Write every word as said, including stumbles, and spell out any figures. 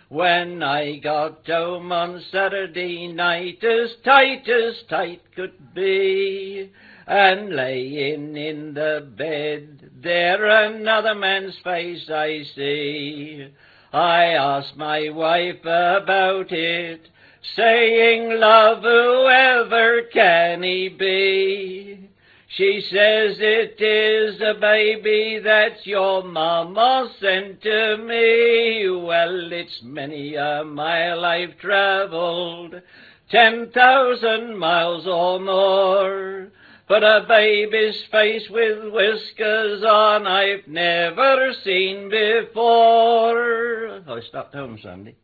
When I got home on Saturday night, as tight as tight could be, and laying in the bed, there another man's face I see. I asked my wife about it, saying, "Love, whoever can he be?" She says, "It is a baby that your mama sent to me." Well, it's many a mile I've travelled, ten thousand miles or more, but a baby's face with whiskers on I've never seen before. I stopped home Sunday.